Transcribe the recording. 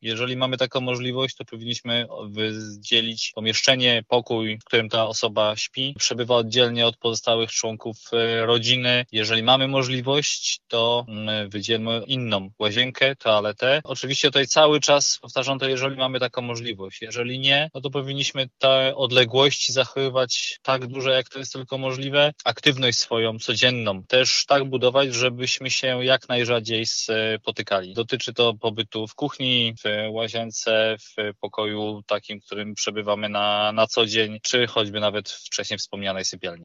Jeżeli mamy taką możliwość, to powinniśmy wydzielić pomieszczenie, pokój, w którym ta osoba śpi, przebywa oddzielnie od pozostałych członków rodziny. Jeżeli mamy możliwość, to wydzielmy inną łazienkę, toaletę. Oczywiście tutaj cały czas powtarzam to, jeżeli mamy taką możliwość. Jeżeli nie, no to powinniśmy te odległości zachowywać tak duże, jak to jest tylko możliwe. Aktywność swoją codzienną też tak budować, żebyśmy się jak najrzadziej spotykali. Dotyczy to pobytu w kuchni, w łazience, w pokoju takim, w którym przebywamy na co dzień, czy choćby nawet wcześniej wspomnianej sypialni.